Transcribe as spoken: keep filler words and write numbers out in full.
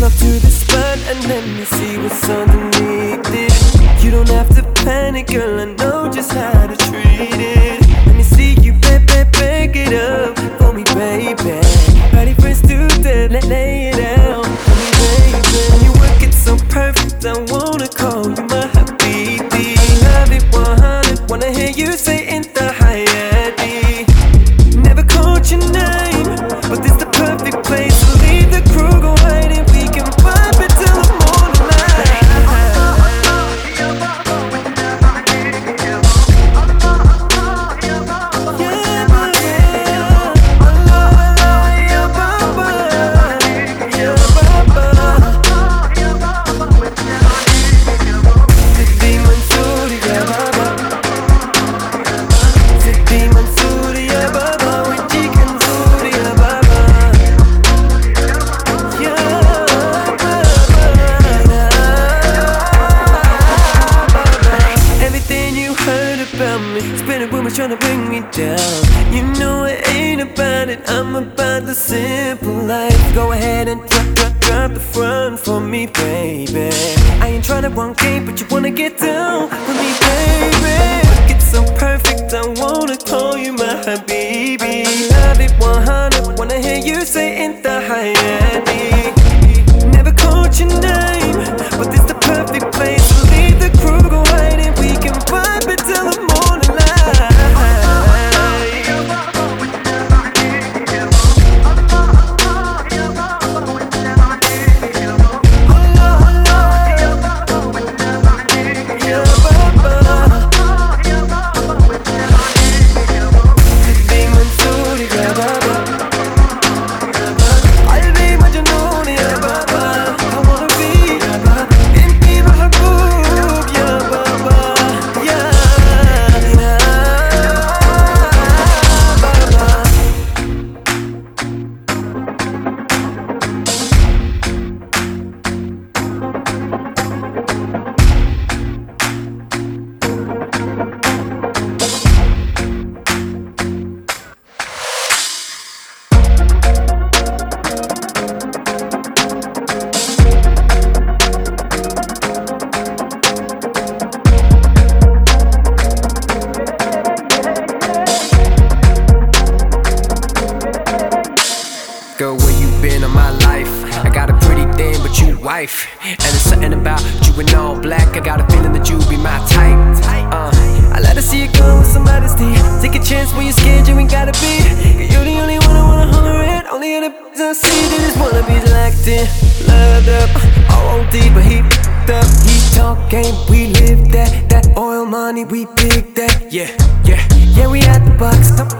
up to the spot and let me see what's underneath it. You don't have to panic, girl, I know just how to treat it. Let me see you, baby, back it up for me, baby. Ready for us to death, let lay it out for me, baby. You work it so perfect, I wanna call you my habibi. Love it one hundred, wanna hear you say in the Hayati. Never called your name, but this the perfect place to leave the crew, go hide and we can vibe it till the morning light. Yeah, baby, I love, I love ya, baba, ya, baba. Sidi Mansoor, ya, baba. Sidi Mansoor, ya, baba. With chicken zoor, ya, baba. Ya, baba. Everything you heard about me, spinning rumors trying to bring me down. You know it ain't about it, I'm about the simple life. Go ahead and drop, drop, drop the front for me, baby. I ain't trying to run game, but you wanna get down with me, baby. It's so perfect, I wanna call you my habibi. Love it one hundred, wanna hear you say in the Hayati. Never called your name, but this the perfect place to leave the crew, go hide and we can vibe it till the morning light. Girl, where you been in my life? I got a pretty thing, but you wife. And there's something about you in all black, I got a feeling that you be my type. uh, I let her see you go with some modesty. Take a chance when you're scared, you ain't gotta be. Cause you're the only one I wanna holler at. Only other b****s I see that just wanna be locked in, loved up, all on deep, but he f***ed up. He talk game, we live that. That oil money, we dig that. Yeah, yeah, yeah, we at the box.